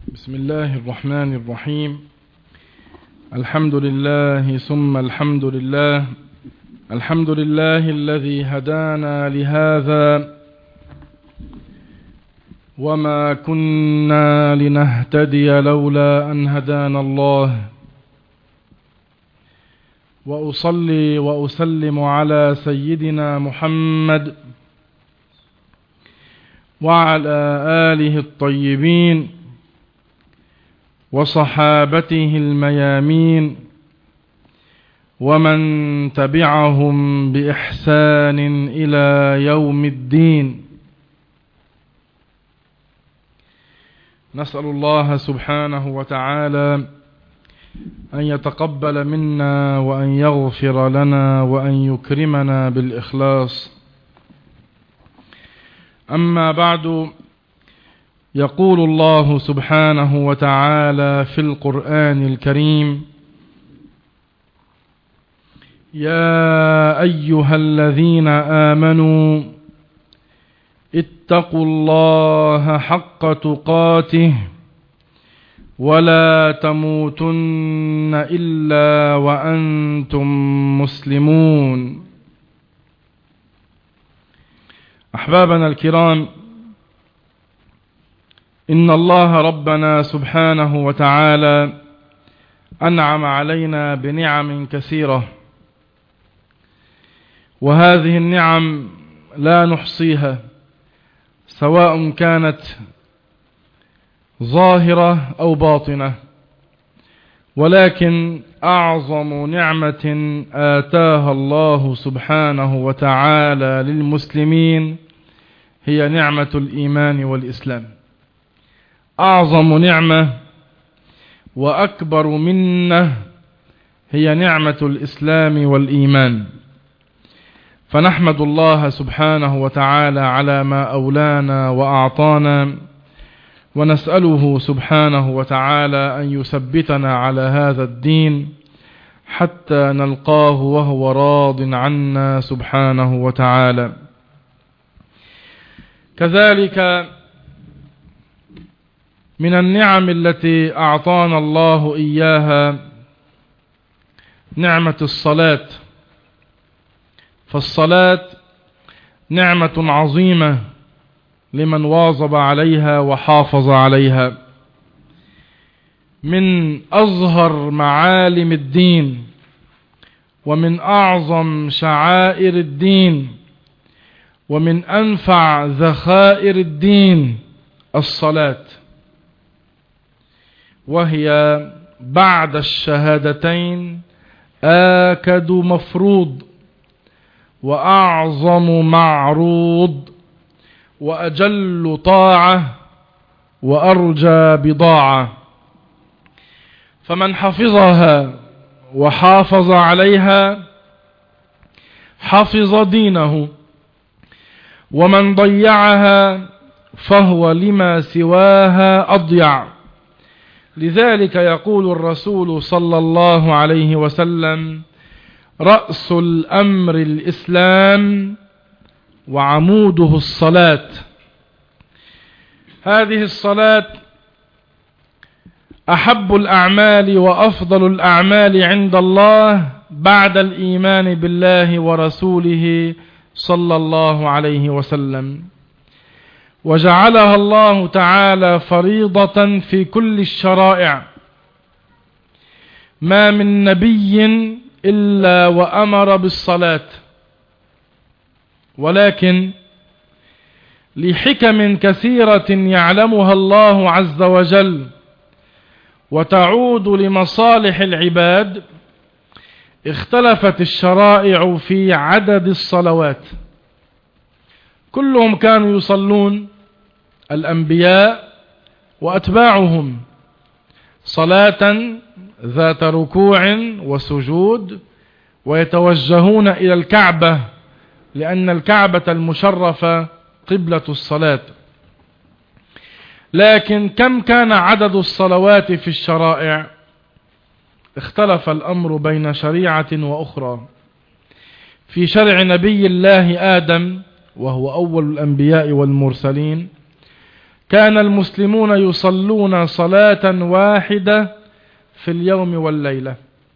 بسم الله الرحمن الرحيم. الحمد لله ثم الحمد لله. الحمد لله الذي هدانا لهذا وما كنا لنهتدي لولا أن هدانا الله. وأصلي وأسلم على سيدنا محمد وعلى آله الطيبين وصحابته الميامين ومن تبعهم بإحسان إلى يوم الدين. نسأل الله سبحانه وتعالى أن يتقبل منا وأن يغفر لنا وأن يكرمنا بالإخلاص. أما بعد، يقول الله سبحانه وتعالى في القرآن الكريم: يا أيها الذين آمنوا اتقوا الله حق تقاته ولا تموتن إلا وأنتم مسلمون. أحبابنا الكرام، إن الله ربنا سبحانه وتعالى أنعم علينا بنعم كثيرة، وهذه النعم لا نحصيها، سواء كانت ظاهرة أو باطنة، ولكن أعظم نعمة آتاها الله سبحانه وتعالى للمسلمين هي نعمة الإيمان والإسلام. أعظم نعمة وأكبر منة هي نعمة الإسلام والإيمان، فنحمد الله سبحانه وتعالى على ما أولانا وأعطانا، ونسأله سبحانه وتعالى أن يثبتنا على هذا الدين حتى نلقاه وهو راض عنا سبحانه وتعالى. كذلك من النعم التي أعطانا الله إياها نعمة الصلاة، فالصلاة نعمة عظيمة لمن واظب عليها وحافظ عليها. من أظهر معالم الدين ومن أعظم شعائر الدين ومن أنفع ذخائر الدين الصلاة، وهي بعد الشهادتين آكد مفروض وأعظم معروض وأجل طاعة وأرجى بضاعة، فمن حفظها وحافظ عليها حفظ دينه، ومن ضيعها فهو لما سواها أضيع. لذلك يقول الرسول صلى الله عليه وسلم: رأس الأمر الإسلام وعموده الصلاة. هذه الصلاة أحب الأعمال وأفضل الأعمال عند الله بعد الإيمان بالله ورسوله صلى الله عليه وسلم، وجعلها الله تعالى فريضة في كل الشرائع. ما من نبي إلا وأمر بالصلاة، ولكن لحكم كثيرة يعلمها الله عز وجل وتعود لمصالح العباد اختلفت الشرائع في عدد الصلوات. كلهم كانوا يصلون، الأنبياء وأتباعهم، صلاة ذات ركوع وسجود، ويتوجهون إلى الكعبة لأن الكعبة المشرفة قبلة الصلاة. لكن كم كان عدد الصلوات في الشرائع؟ اختلف الأمر بين شريعة وأخرى. في شرع نبي الله آدم وهو أول الأنبياء والمرسلين كان المسلمون يصلون صلاة واحدة في اليوم والليلة،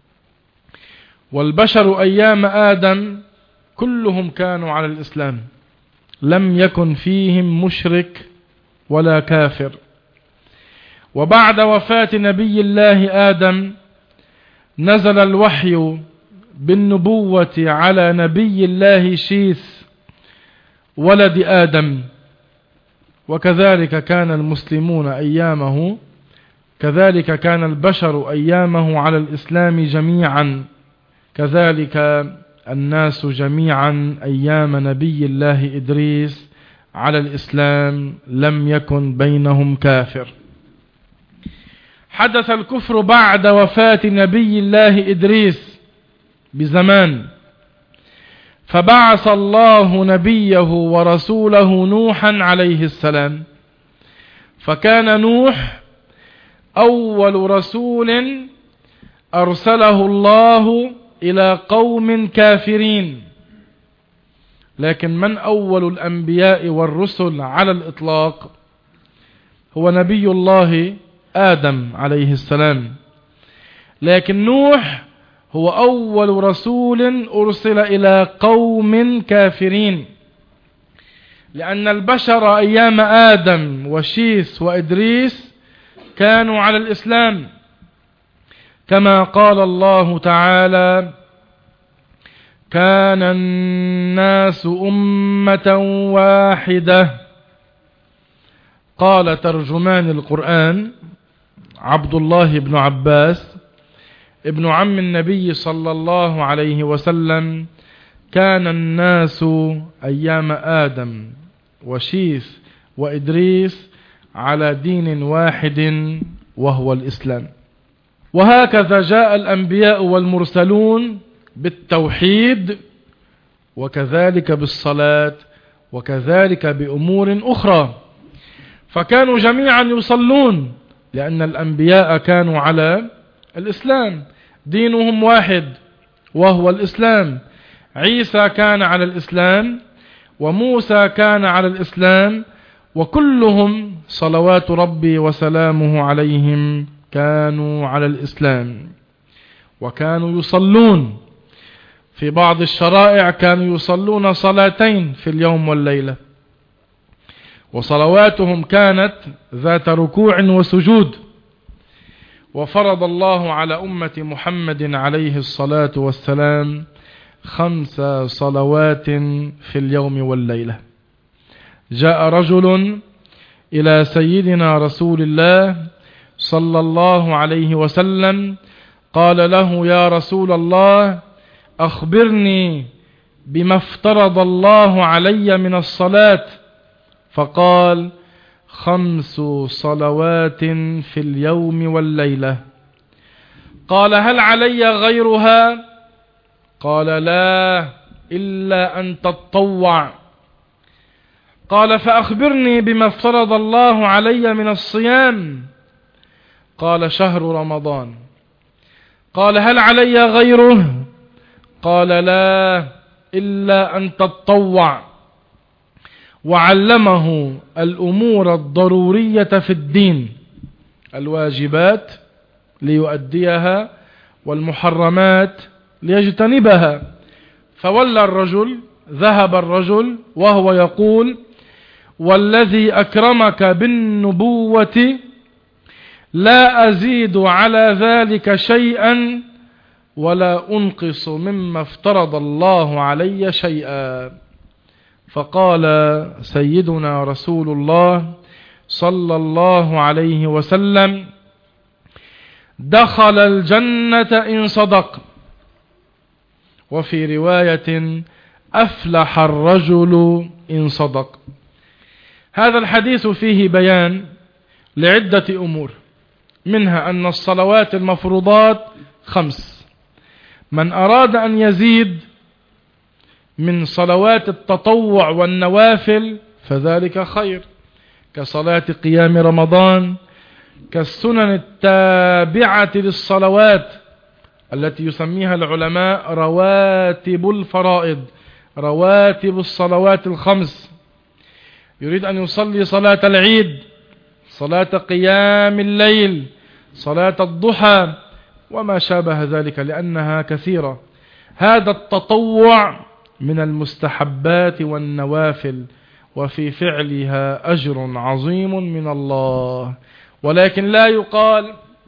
والبشر أيام آدم كلهم كانوا على الإسلام، لم يكن فيهم مشرك ولا كافر. وبعد وفاة نبي الله آدم نزل الوحي بالنبوة على نبي الله شيث ولد آدم، وكذلك كان المسلمون أيامه، كذلك كان البشر أيامه على الإسلام جميعا، كذلك الناس جميعا أيام نبي الله إدريس على الإسلام، لم يكن بينهم كافر. حدث الكفر بعد وفاة نبي الله إدريس بزمان، فبعث الله نبيه ورسوله نوحا عليه السلام، فكان نوح أول رسول أرسله الله إلى قوم كافرين. لكن من أول الأنبياء والرسل على الإطلاق؟ هو نبي الله آدم عليه السلام، لكن نوح هو أول رسول أرسل إلى قوم كافرين، لأن البشر أيام آدم وشيث وإدريس كانوا على الإسلام، كما قال الله تعالى: كان الناس أمة واحدة. قال ترجمان القرآن عبد الله بن عباس ابن عم النبي صلى الله عليه وسلم: كان الناس أيام آدم وشيث وإدريس على دين واحد وهو الإسلام. وهكذا جاء الأنبياء والمرسلون بالتوحيد، وكذلك بالصلاة، وكذلك بأمور أخرى، فكانوا جميعا يصلون، لأن الأنبياء كانوا على الإسلام، دينهم واحد وهو الإسلام. عيسى كان على الإسلام، وموسى كان على الإسلام، وكلهم صلوات ربي وسلامه عليهم كانوا على الإسلام، وكانوا يصلون. في بعض الشرائع كانوا يصلون صلاتين في اليوم والليلة، وصلواتهم كانت ذات ركوع وسجود. وفرض الله على أمة محمد عليه الصلاة والسلام 5 صلوات في اليوم والليلة. جاء رجل إلى سيدنا رسول الله صلى الله عليه وسلم قال له: يا رسول الله، أخبرني بما افترض الله علي من الصلاة. فقال: 5 صلوات في اليوم والليلة. قال: هل علي غيرها؟ قال: لا، إلا أن تتطوع. قال: فأخبرني بما افترض الله علي من الصيام. قال: شهر رمضان. قال: هل علي غيره؟ قال: لا، إلا أن تتطوع. وعلمه الأمور الضرورية في الدين، الواجبات ليؤديها، والمحرمات ليجتنبها. فولى الرجل، ذهب الرجل وهو يقول: والذي أكرمك بالنبوة لا أزيد على ذلك شيئا ولا أنقص مما افترض الله علي شيئا. فقال سيدنا رسول الله صلى الله عليه وسلم: دخل الجنة إن صدق. وفي رواية: أفلح الرجل إن صدق. هذا الحديث فيه بيان لعدة أمور، منها أن الصلوات المفروضات 5. من أراد أن يزيد من صلوات التطوع والنوافل فذلك خير، كصلاة قيام رمضان، كالسنن التابعة للصلوات التي يسميها العلماء رواتب الفرائض، رواتب الصلوات 5. يريد أن يصلي صلاة العيد صلاة قيام الليل، صلاة الضحى وما شابه ذلك، لأنها كثيرة. هذا التطوع من المستحبات والنوافل، وفي فعلها أجر عظيم من الله. ولكن لا يقال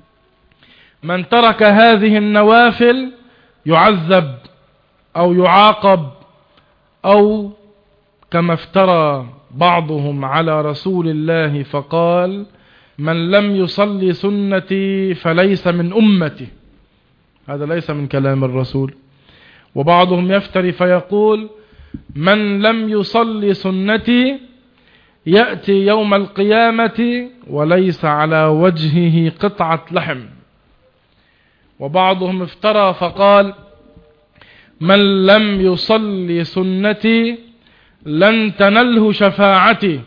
من ترك هذه النوافل يعذب أو يعاقب، أو كما افترى بعضهم على رسول الله فقال من لم يصلي سنتي فليس من أمتي. هذا ليس من كلام الرسول. وبعضهم يفتري فيقول من لم يصلي سنتي يأتي يوم القيامة وليس على وجهه قطعة لحم. وبعضهم افترى فقال من لم يصلي سنتي لن تنله شفاعتي.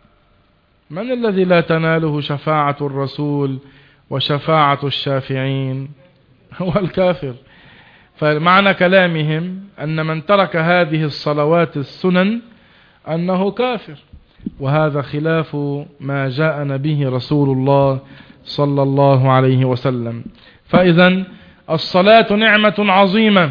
من الذي لا تناله شفاعة الرسول وشفاعة الشافعين؟ هو الكافر. فمعنى كلامهم أن من ترك هذه الصلوات السنن أنه كافر، وهذا خلاف ما جاءنا به رسول الله صلى الله عليه وسلم. فإذا الصلاة نعمة عظيمة،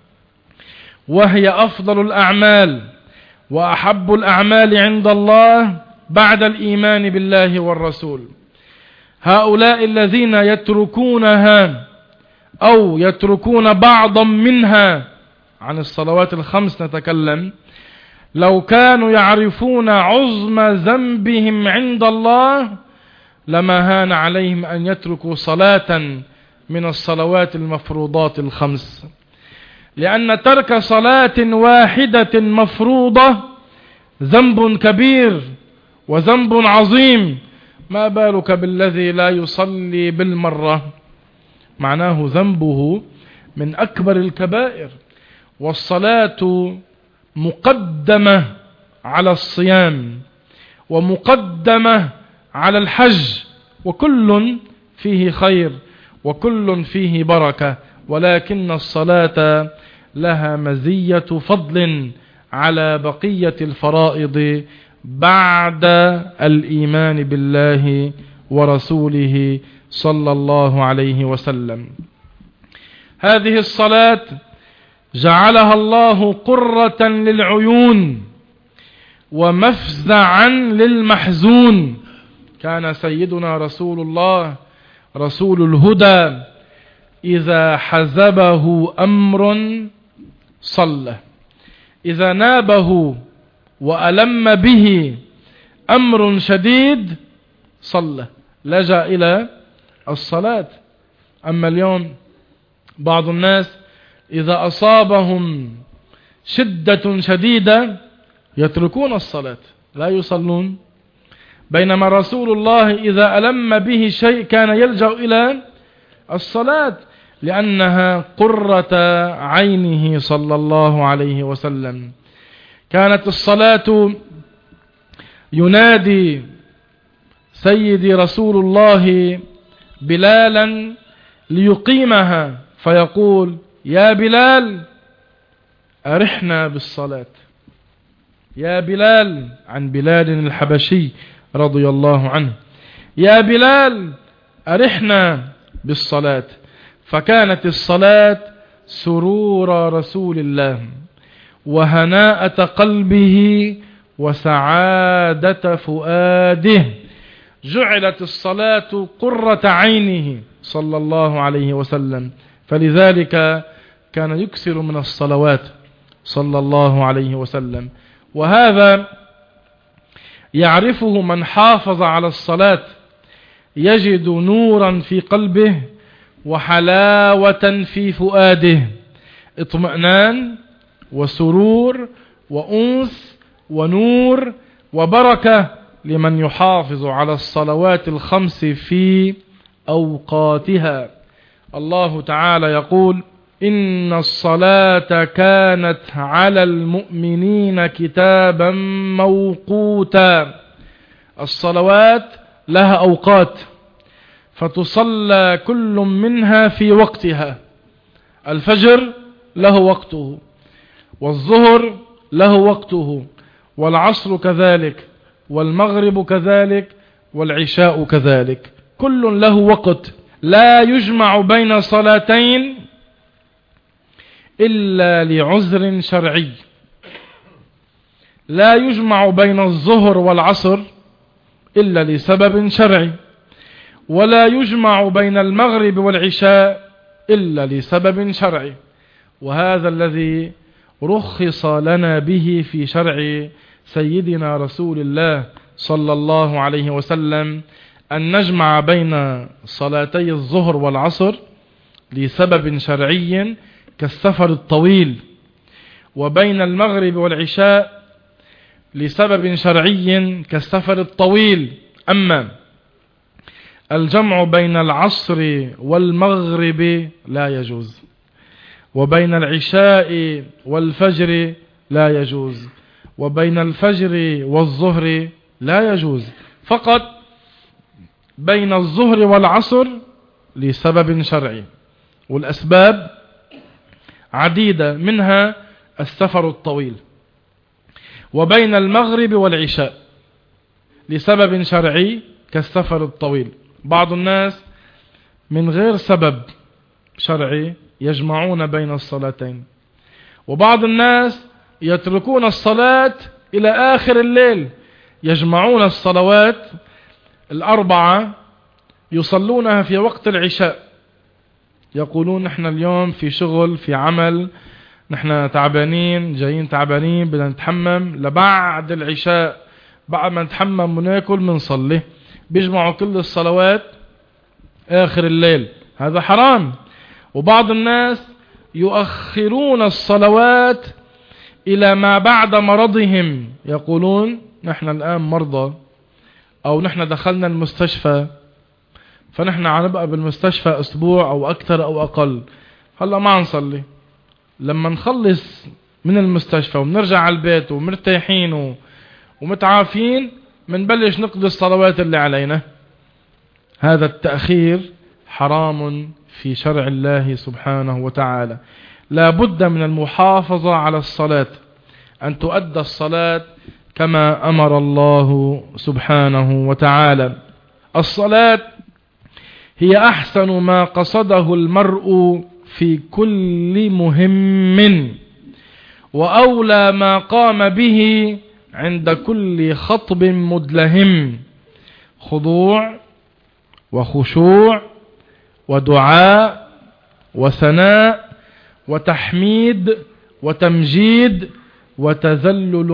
وهي أفضل الأعمال وأحب الأعمال عند الله بعد الإيمان بالله والرسول. هؤلاء الذين يتركونها أو يتركون بعضا منها، عن الصلوات الخمس نتكلم، لو كانوا يعرفون عظم ذنبهم عند الله لما هان عليهم أن يتركوا صلاة من الصلوات المفروضات الخمس. لأن ترك صلاة واحدة مفروضة ذنب كبير وذنب عظيم، ما بالك بالذي لا يصلي بالمرة؟ معناه ذنبه من أكبر الكبائر. والصلاة مقدمة على الصيام ومقدمة على الحج، وكل فيه خير وكل فيه بركة، ولكن الصلاة لها مزية فضل على بقية الفرائض بعد الإيمان بالله ورسوله صلى الله عليه وسلم. هذه الصلاة جعلها الله قرة للعيون ومفزعا للمحزون. كان سيدنا رسول الله رسول الهدى إذا حزبه أمر صلى، إذا نابه وألم به أمر شديد صلى، لجأ إلى الصلاة. أما اليوم بعض الناس إذا أصابهم شدة شديدة يتركون الصلاة، لا يصلون، بينما رسول الله إذا ألم به شيء كان يلجأ إلى الصلاة، لأنها قرة عينه صلى الله عليه وسلم. كانت الصلاة ينادي سيدي رسول الله بلالا ليقيمها فيقول يا بلال أرحنا بالصلاة، يا بلال، عن بلال الحبشي رضي الله عنه، يا بلال أرحنا بالصلاة. فكانت الصلاة سرور رسول الله وهناءة قلبه وسعادة فؤاده. جعلت الصلاة قرة عينه صلى الله عليه وسلم، فلذلك كان يكثر من الصلوات صلى الله عليه وسلم. وهذا يعرفه من حافظ على الصلاة، يجد نورا في قلبه وحلاوة في فؤاده، اطمئنان وسرور وأنس ونور وبركة لمن يحافظ على الصلوات الخمس في أوقاتها. الله تعالى يقول إن الصلاة كانت على المؤمنين كتابا موقوتا. الصلوات لها أوقات فتصلى كل منها في وقتها. الفجر له وقته، والظهر له وقته، والعصر كذلك، والمغرب كذلك، والعشاء كذلك، كل له وقت، لا يجمع بين صلاتين إلا لعذر شرعي. لا يجمع بين الظهر والعصر إلا لسبب شرعي، ولا يجمع بين المغرب والعشاء إلا لسبب شرعي. وهذا الذي رخص لنا به في شرع سيدنا رسول الله صلى الله عليه وسلم، أن نجمع بين صلاتي الظهر والعصر لسبب شرعي كالسفر الطويل، وبين المغرب والعشاء لسبب شرعي كالسفر الطويل. أما الجمع بين العصر والمغرب لا يجوز، وبين العشاء والفجر لا يجوز، وبين الفجر والظهر لا يجوز، فقط بين الظهر والعصر لسبب شرعي. والأسباب عديدة، منها السفر الطويل. وبين المغرب والعشاء لسبب شرعي كالسفر الطويل. بعض الناس من غير سبب شرعي يجمعون بين الصلاتين، وبعض الناس يتركون الصلاة إلى آخر الليل، يجمعون الصلوات الأربعة يصلونها في وقت العشاء، يقولون نحن اليوم في شغل في عمل، نحن تعبانين جايين تعبانين بدنا نتحمم لبعد العشاء، بعد ما نتحمم وناكل منصلي. بيجمعوا كل الصلوات آخر الليل، هذا حرام. وبعض الناس يؤخرون الصلوات إلى ما بعد مرضهم، يقولون نحن الآن مرضى، أو نحن دخلنا المستشفى فنحن عنبقى بالمستشفى أسبوع أو أكثر أو أقل، هلأ ما نصلي، لما نخلص من المستشفى ونرجع على البيت ومرتاحين ومتعافين منبلش نقضي الصلوات اللي علينا. هذا التأخير حرام في شرع الله سبحانه وتعالى. لا بد من المحافظة على الصلاة، أن تؤدى الصلاة كما أمر الله سبحانه وتعالى. الصلاة هي أحسن ما قصده المرء في كل مهم، وأولى ما قام به عند كل خطب مدلهم، خضوع وخشوع ودعاء وثناء وتحميد وتمجيد وتذلل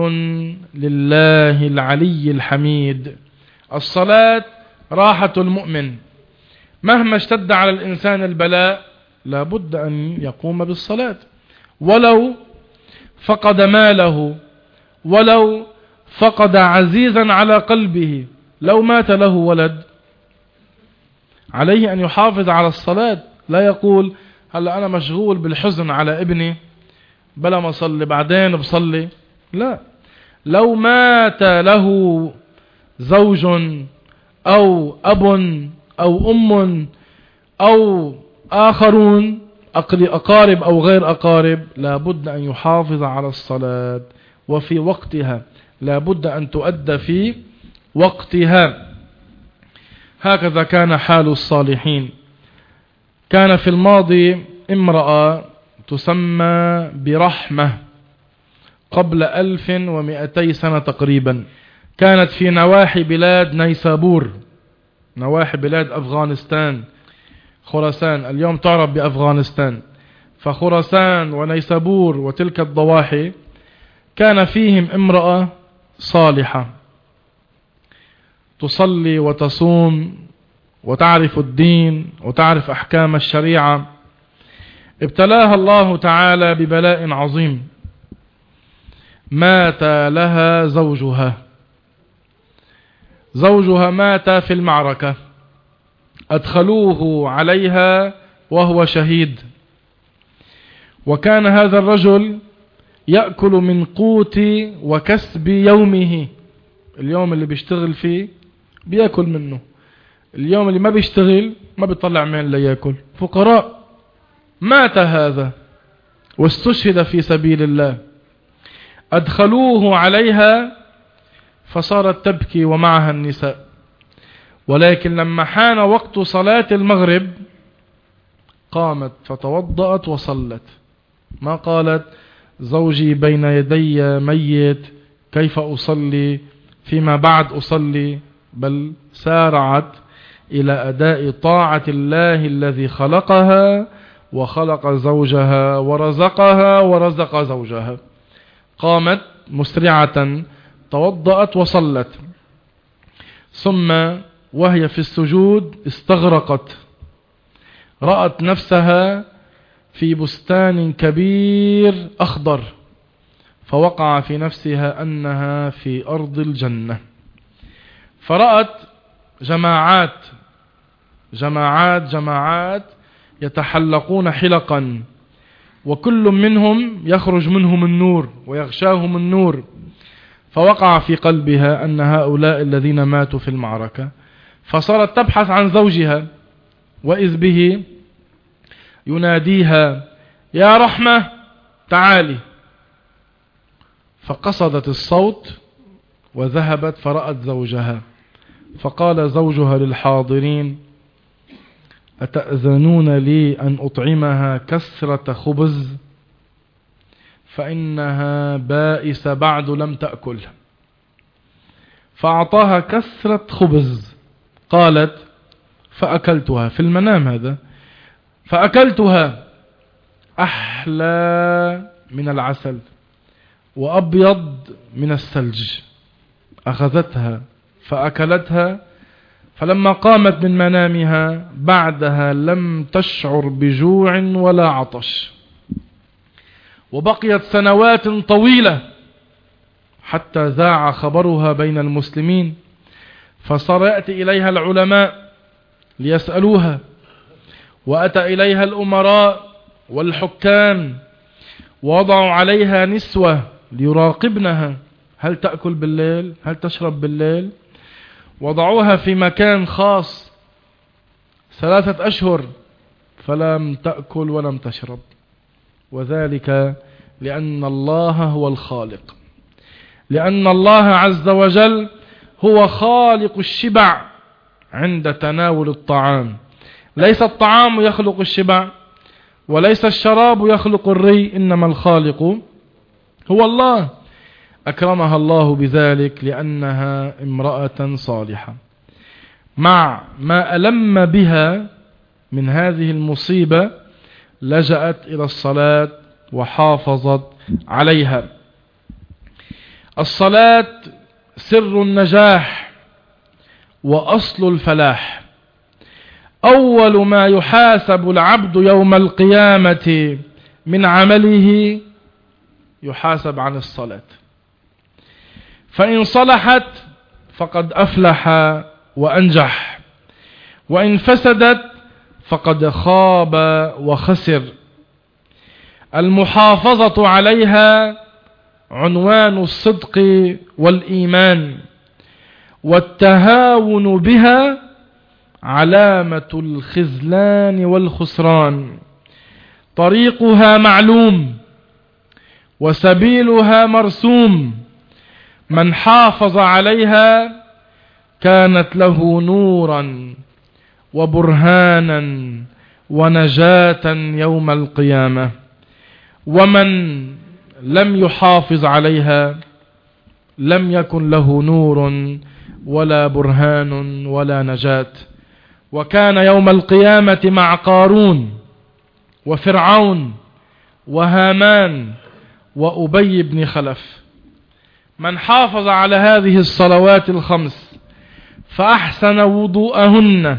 لله العلي الحميد. الصلاة راحة المؤمن، مهما اشتد على الإنسان البلاء لا بد أن يقوم بالصلاة، ولو فقد ماله، ولو فقد عزيزا على قلبه، لو مات له ولد عليه أن يحافظ على الصلاة. لا يقول هلا أنا مشغول بالحزن على ابني بلا ما صلي بعدين بصلي، لا. لو مات له زوج أو أب أو أم أو آخرون أقارب أو غير أقارب، لا بد أن يحافظ على الصلاة وفي وقتها، لا بد أن تؤدى في وقتها. هكذا كان حال الصالحين. كان في الماضي امرأة تسمى برحمة قبل 1200 سنة تقريبا، كانت في نواحي بلاد نيسابور، نواحي بلاد أفغانستان، خراسان اليوم تعرف بأفغانستان، فخراسان ونيسابور وتلك الضواحي كان فيهم امرأة صالحة تصلي وتصوم وتعرف الدين وتعرف أحكام الشريعة. ابتلاها الله تعالى ببلاء عظيم، مات لها زوجها مات في المعركة، أدخلوه عليها وهو شهيد، وكان هذا الرجل يأكل من قوت وكسب يومه، اليوم اللي بيشتغل فيه بيأكل منه، اليوم اللي ما بيشتغل ما بيطلع مين ليأكل، فقراء. مات هذا واستشهد في سبيل الله، أدخلوه عليها فصارت تبكي ومعها النساء، ولكن لما حان وقت صلاة المغرب قامت فتوضأت وصلت. ما قالت زوجي بين يدي ميت كيف أصلي فيما بعد أصلي، بل سارعت إلى أداء طاعة الله الذي خلقها وخلق زوجها ورزقها ورزق زوجها. قامت مسرعة توضأت وصلت، ثم وهي في السجود استغرقت، رأت نفسها في بستان كبير أخضر، فوقع في نفسها أنها في أرض الجنة. فرأت جماعات يتحلقون حلقا، وكل منهم يخرج منهم النور ويغشاهم النور، فوقع في قلبها أن هؤلاء الذين ماتوا في المعركة. فصارت تبحث عن زوجها، وإذ به يناديها يا رحمة تعالي، فقصدت الصوت وذهبت فرأت زوجها، فقال زوجها للحاضرين أتأذنون لي أن أطعمها كسرة خبز فإنها بائسة بعد لم تأكل. فأعطاها كسرة خبز، قالت فأكلتها في المنام هذا، فأكلتها أحلى من العسل وأبيض من الثلج. أخذتها فأكلتها، فلما قامت من منامها بعدها لم تشعر بجوع ولا عطش. وبقيت سنوات طويلة حتى ذاع خبرها بين المسلمين، فصار يأتي إليها العلماء ليسألوها، وأتى إليها الأمراء والحكام، ووضعوا عليها نسوة ليراقبنها، هل تأكل بالليل؟ هل تشرب بالليل؟ وضعوها في مكان خاص 3 أشهر فلم تأكل ولم تشرب، وذلك لأن الله هو الخالق، لأن الله عز وجل هو خالق الشبع عند تناول الطعام. ليس الطعام يخلق الشبع، وليس الشراب يخلق الري، إنما الخالق هو الله. أكرمها الله بذلك لأنها امرأة صالحة. مع ما ألم بها من هذه المصيبة لجأت إلى الصلاة وحافظت عليها. الصلاة سر النجاح وأصل الفلاح. أول ما يحاسب العبد يوم القيامة من عمله يحاسب عن الصلاة، فإن صلحت فقد أفلح وأنجح، وإن فسدت فقد خاب وخسر. المحافظة عليها عنوان الصدق والإيمان، والتهاون بها علامة الخذلان والخسران. طريقها معلوم وسبيلها مرسوم، من حافظ عليها كانت له نورا وبرهانا ونجاة يوم القيامة، ومن لم يحافظ عليها لم يكن له نور ولا برهان ولا نجاة. وكان يوم القيامة مع قارون وفرعون وهامان وأبي بن خلف. من حافظ على هذه الصلوات الخمس فأحسن وضوءهن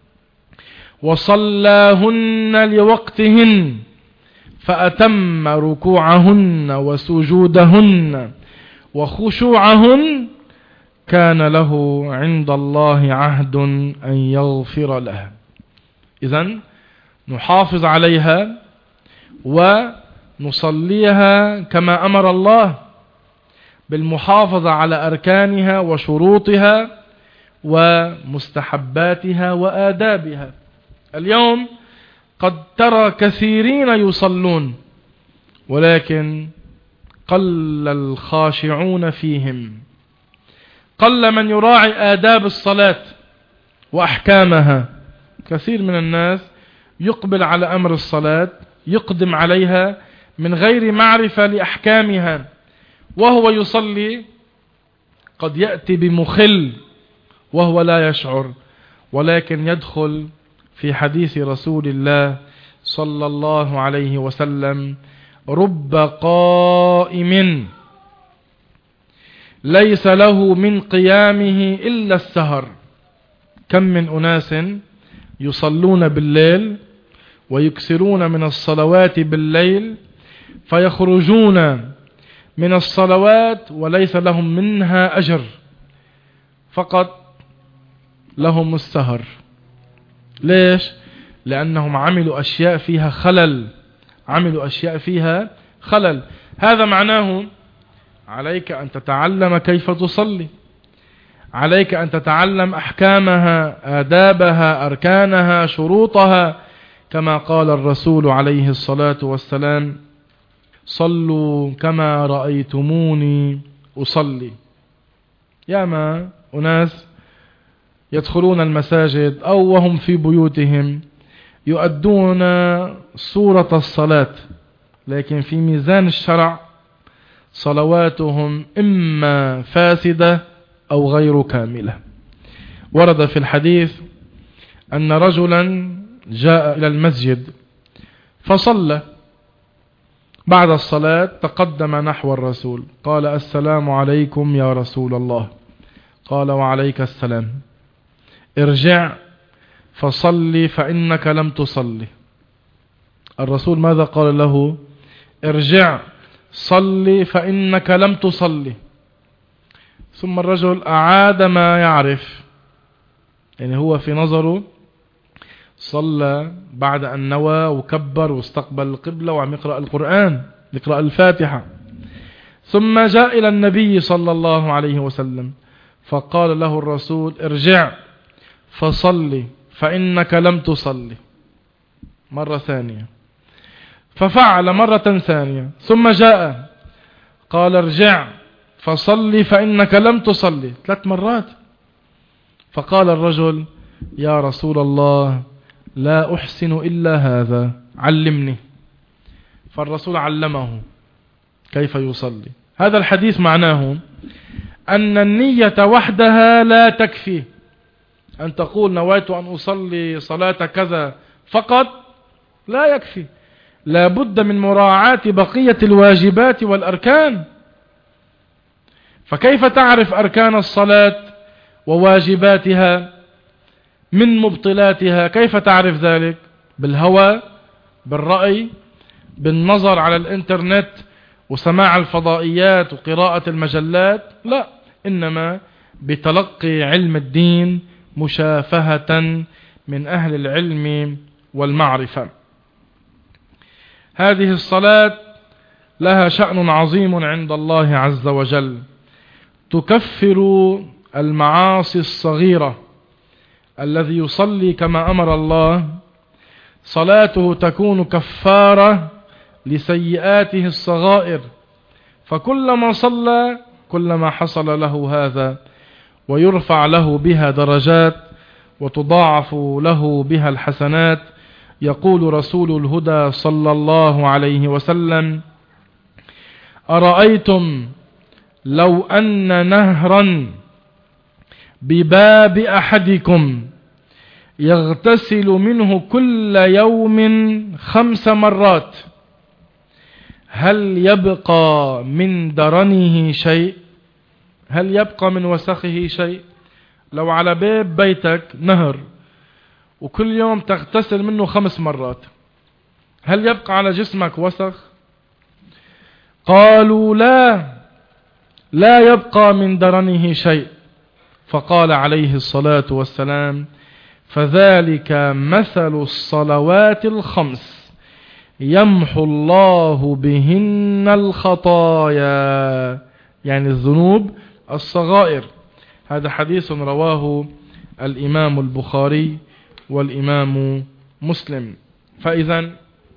وصلاهن لوقتهن فأتم ركوعهن وسجودهن وخشوعهن كان له عند الله عهد أن يغفر له. إذن نحافظ عليها ونصليها كما أمر الله بالمحافظة على أركانها وشروطها ومستحباتها وآدابها. اليوم قد ترى كثيرين يصلون ولكن قل الخاشعون فيهم، قل من يراعي آداب الصلاة، وأحكامها. كثير من الناس يقبل على أمر الصلاة، يقدم عليها من غير معرفة لأحكامها، وهو يصلي قد يأتي بمخل وهو لا يشعر، ولكن يدخل في حديث رسول الله صلى الله عليه وسلم: رب قائم ليس له من قيامه إلا السهر. كم من أناس يصلون بالليل ويكسرون من الصلوات بالليل، فيخرجون من الصلوات وليس لهم منها أجر، فقط لهم السهر. ليش؟ لأنهم عملوا أشياء فيها خلل، عملوا أشياء فيها خلل. هذا معناه عليك أن تتعلم كيف تصلي، عليك أن تتعلم أحكامها، آدابها، أركانها، شروطها، كما قال الرسول عليه الصلاة والسلام: صلوا كما رأيتموني أصلي. ياما أناس يدخلون المساجد أو وهم في بيوتهم يؤدون صورة الصلاة، لكن في ميزان الشرع صلواتهم إما فاسدة أو غير كاملة. ورد في الحديث أن رجلا جاء إلى المسجد فصلى، بعد الصلاة تقدم نحو الرسول، قال: السلام عليكم يا رسول الله. قال: وعليك السلام. ارجع فصلي فإنك لم تصلي. الرسول ماذا قال له؟ ارجع صلي فإنك لم تصلي. ثم الرجل أعاد ما يعرف، يعني هو في نظره صلى بعد أن نوى وكبر واستقبل القبلة وعم يقرأ القرآن، يقرأ الفاتحة. ثم جاء إلى النبي صلى الله عليه وسلم فقال له الرسول: ارجع فصلي فإنك لم تصلي. مرة ثانية، ففعل مرة ثانية، ثم جاء قال: ارجع فصلي فإنك لم تصلي، 3 مرات. فقال الرجل: يا رسول الله لا أحسن إلا هذا، علمني. فالرسول علمه كيف يصلي. هذا الحديث معناه أن النية وحدها لا تكفي، أن تقول نويت أن أصلي صلاة كذا فقط لا يكفي، لا بد من مراعاة بقية الواجبات والأركان. فكيف تعرف أركان الصلاة وواجباتها من مبطلاتها؟ كيف تعرف ذلك؟ بالهوى، بالرأي، بالنظر على الانترنت وسماع الفضائيات وقراءة المجلات؟ لا، إنما بتلقي علم الدين مشافهة من أهل العلم والمعرفة. هذه الصلاة لها شأن عظيم عند الله عز وجل، تكفر المعاصي الصغيرة. الذي يصلي كما أمر الله صلاته تكون كفارة لسيئاته الصغائر، فكلما صلى كلما حصل له هذا، ويرفع له بها درجات وتضاعف له بها الحسنات. يقول رسول الهدى صلى الله عليه وسلم: أرأيتم لو أن نهرا بباب أحدكم يغتسل منه كل يوم 5 مرات، هل يبقى من درنه شيء؟ هل يبقى من وسخه شيء؟ لو على باب بيتك نهر وكل يوم تغتسل منه 5 مرات، هل يبقى على جسمك وسخ؟ قالوا لا يبقى من درنه شيء. فقال عليه الصلاة والسلام: فذلك مثل الصلوات الخمس يمحو الله بهن الخطايا، يعني الذنوب الصغائر. هذا حديث رواه الإمام البخاري والإمام مسلم. فإذا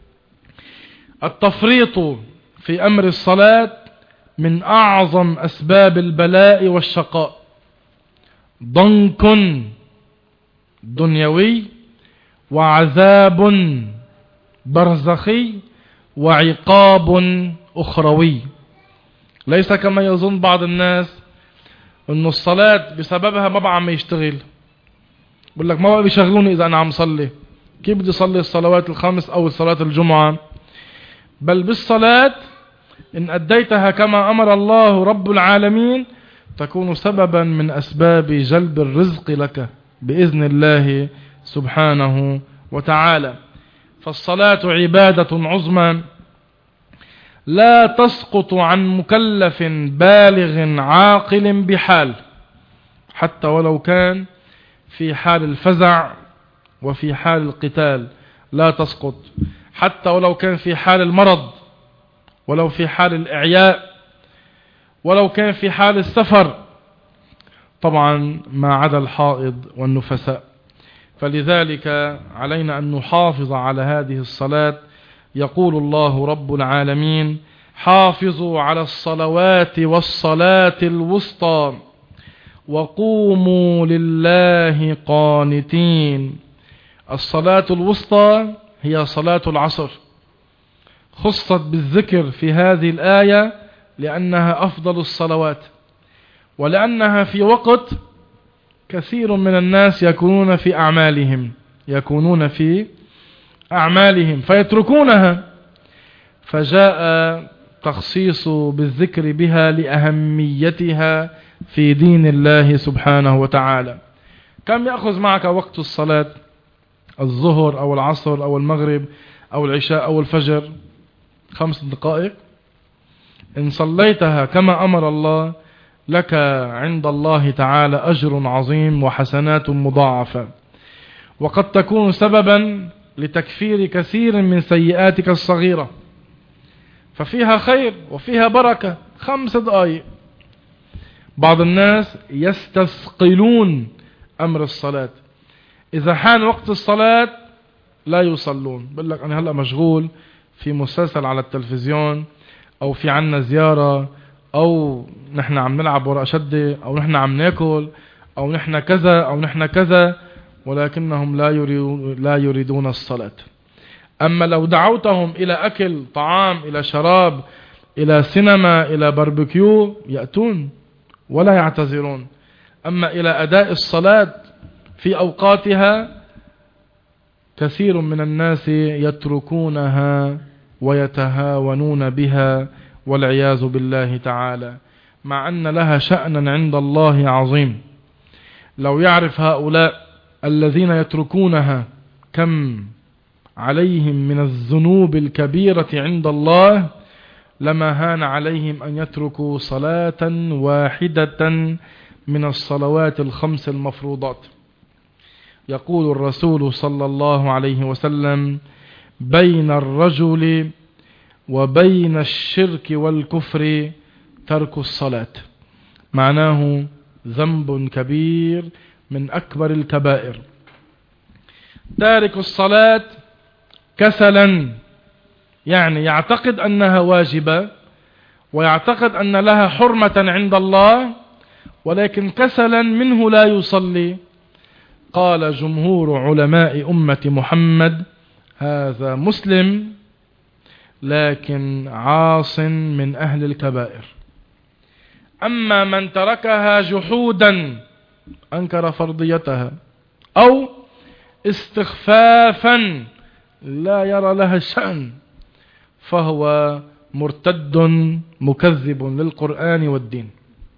التفريط في أمر الصلاة من أعظم أسباب البلاء والشقاء. ضنك دنيوي وعذاب برزخي وعقاب أخروي. ليس كما يظن بعض الناس أن الصلاة بسببها ما بقى عم يشتغل، بقول لك ما بقى بيشغلوني إذا أنا عم صلي، كيف بدي صلي الصلوات الخمس أو صلاة الجمعة؟ بل بالصلاة إن أديتها كما أمر الله رب العالمين تكون سببا من أسباب جلب الرزق لك بإذن الله سبحانه وتعالى. فالصلاة عبادة عظمى لا تسقط عن مكلف بالغ عاقل بحال، حتى ولو كان في حال الفزع وفي حال القتال لا تسقط، حتى ولو كان في حال المرض، ولو في حال الإعياء، ولو كان في حال السفر، طبعا ما عدا الحائض والنفساء. فلذلك علينا أن نحافظ على هذه الصلاة. يقول الله رب العالمين: حافظوا على الصلوات والصلاة الوسطى وقوموا لله قانتين. الصلاة الوسطى هي صلاة العصر، خصت بالذكر في هذه الآية لأنها أفضل الصلوات، ولأنها في وقت كثير من الناس يكونون في أعمالهم فيتركونها، فجاء تخصيص بالذكر بها لأهميتها في دين الله سبحانه وتعالى. كم يأخذ معك وقت الصلاة؟ الظهر أو العصر أو المغرب أو العشاء أو الفجر 5 دقائق. إن صليتها كما أمر الله لك عند الله تعالى أجر عظيم وحسنات مضاعفة، وقد تكون سببا لتكفير كثير من سيئاتك الصغيرة، ففيها خير وفيها بركة. 5 دقائق. بعض الناس يستثقلون أمر الصلاة، إذا حان وقت الصلاة لا يصلون، بقول لك أنا هلأ مشغول في مسلسل على التلفزيون، أو في عنا زيارة، أو نحن عم نلعب ورق شدة، أو نحن عم ناكل، أو نحن كذا أو نحن كذا، ولكنهم لا يريدون الصلاة. أما لو دعوتهم إلى أكل طعام، إلى شراب، إلى سينما، إلى باربيكيو، يأتون ولا يعتذرون. أما إلى أداء الصلاة في أوقاتها كثير من الناس يتركونها ويتهاونون بها والعياذ بالله تعالى، مع أن لها شأنا عند الله عظيم. لو يعرف هؤلاء الذين يتركونها كم عليهم من الذنوب الكبيرة عند الله، لما هان عليهم أن يتركوا صلاة واحدة من الصلوات ال5 المفروضات. يقول الرسول صلى الله عليه وسلم: بين الرجل وبين الشرك والكفر ترك الصلاة. معناه ذنب كبير من أكبر الكبائر. تارك الصلاة كسلا، يعني يعتقد أنها واجبة ويعتقد أن لها حرمة عند الله، ولكن كسلا منه لا يصلي. قال جمهور علماء أمة محمد: هذا مسلم لكن عاص من أهل الكبائر. أما من تركها جحودا، أنكر فرضيتها، أو استخفافا لا يرى لها الشأن، فهو مرتد مكذب للقرآن والدين.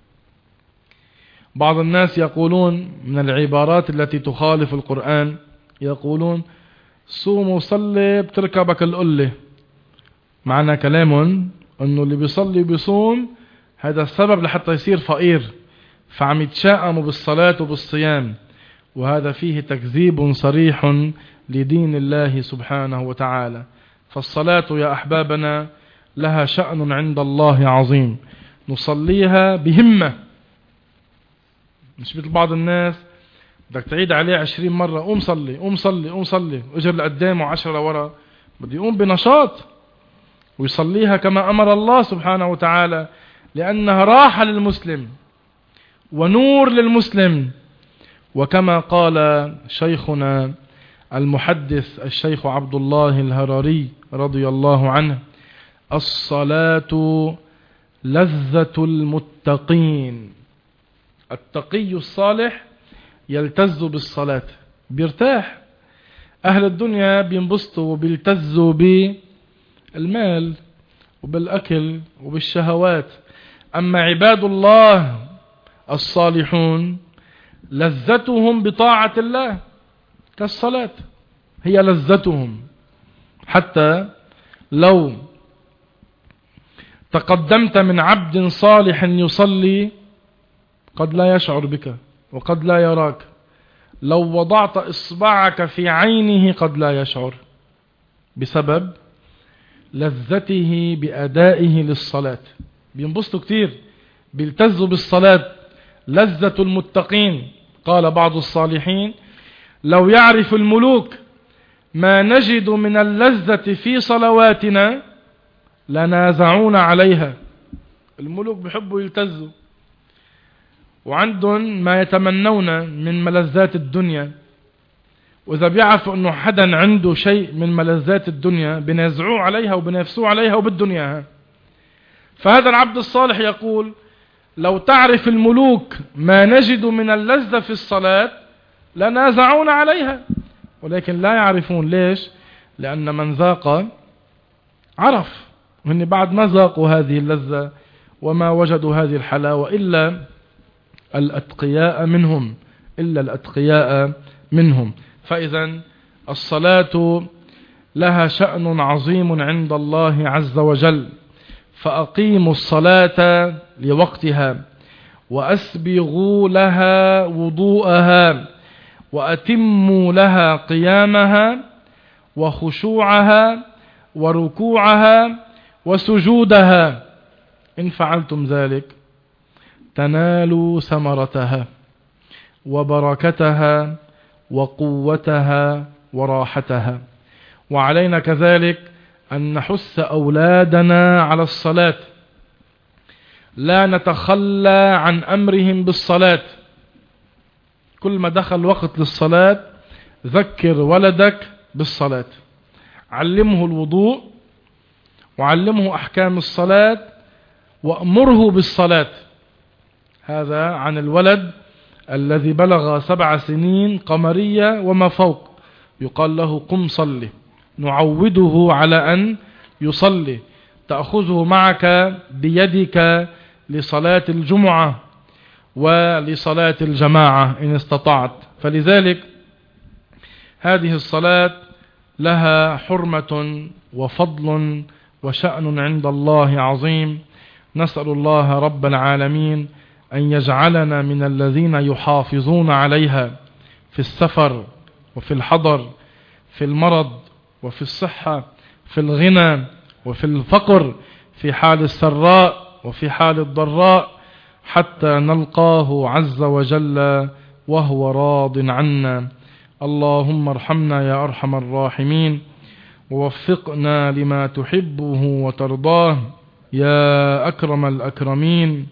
بعض الناس يقولون من العبارات التي تخالف القرآن، يقولون: صوم وصلي بتركبك القلة. معنى كلام أنه اللي بيصلي وبيصوم هذا السبب لحتى يصير فقير، فعم يتشائموا بالصلاة وبالصيام، وهذا فيه تكذيب صريح لدين الله سبحانه وتعالى. فالصلاة يا أحبابنا لها شأن عند الله عظيم، نصليها بهمة، مش مثل بعض الناس بدك تعيد عليه 20 مرة: قوم صلي قوم صلي قوم صلي، اجر لقدام و10 لورا. بده يقوم بنشاط ويصليها كما أمر الله سبحانه وتعالى، لأنها راحة للمسلم ونور للمسلم وكما قال شيخنا المحدث الشيخ عبد الله الهرري رضي الله عنه: الصلاة لذة المتقين. التقي الصالح يلتز بالصلاة، بيرتاح. أهل الدنيا بينبسطوا وبيلتزوا بالمال وبالأكل وبالشهوات، أما عباد الله الصالحون لذتهم بطاعة الله كالصلاة، هي لذتهم. حتى لو تقدمت من عبد صالح يصلي قد لا يشعر بك وقد لا يراك، لو وضعت إصبعك في عينه قد لا يشعر، بسبب لذته بأدائه للصلاة. بينبسطوا كتير، بيلتزوا بالصلاة. لذة المتقين. قال بعض الصالحين: لو يعرف الملوك ما نجد من اللذة في صلواتنا لنازعون عليها. الملوك بيحبوا يلتزوا وعندهم ما يتمنون من ملذات الدنيا، وإذا بيعرفوا أنه حدا عنده شيء من ملذات الدنيا بنازعوه عليها وبنافسوه عليها وبالدنيا. فهذا العبد الصالح يقول: لو تعرف الملوك ما نجد من اللذة في الصلاة لنازعون عليها، ولكن لا يعرفون. ليش؟ لأن من ذاق عرف، وإن بعد ما ذاقوا هذه اللذة وما وجدوا هذه الحلاوة إلا الأتقياء منهم. فإذا الصلاة لها شأن عظيم عند الله عز وجل، فأقيموا الصلاة لوقتها وأسبغوا لها وضوءها وأتموا لها قيامها وخشوعها وركوعها وسجودها. إن فعلتم ذلك تنالوا ثمرتها وبركتها وقوتها وراحتها. وعلينا كذلك أن نحث أولادنا على الصلاة، لا نتخلى عن أمرهم بالصلاة. كل ما دخل وقت للصلاة ذكر ولدك بالصلاة، علمه الوضوء وعلمه أحكام الصلاة وأمره بالصلاة. هذا عن الولد الذي بلغ 7 سنين قمرية وما فوق، يقال له: قم صلي. نعوده على أن يصلي، تأخذه معك بيدك لصلاة الجمعة ولصلاة الجماعة إن استطعت. فلذلك هذه الصلاة لها حرمة وفضل وشأن عند الله عظيم. نسأل الله رب العالمين أن يجعلنا من الذين يحافظون عليها في السفر وفي الحضر، في المرض وفي الصحة، في الغنى وفي الفقر، في حال السراء وفي حال الضراء، حتى نلقاه عز وجل وهو راض عنا. اللهم ارحمنا يا أرحم الراحمين، ووفقنا لما تحبه وترضاه يا أكرم الأكرمين.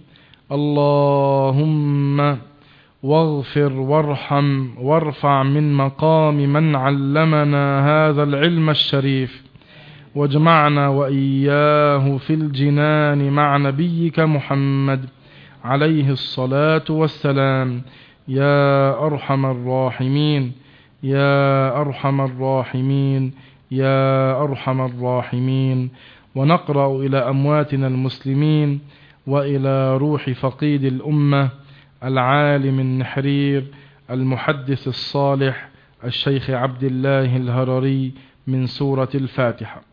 اللهم واغفر وارحم وارفع من مقام من علمنا هذا العلم الشريف، واجمعنا وإياه في الجنان مع نبيك محمد عليه الصلاة والسلام يا أرحم الراحمين يا أرحم الراحمين يا أرحم الراحمين. ونقرأ إلى أمواتنا المسلمين وإلى روح فقيد الأمة العالم النحرير المحدث الصالح الشيخ عبد الله الهرري من سورة الفاتحة.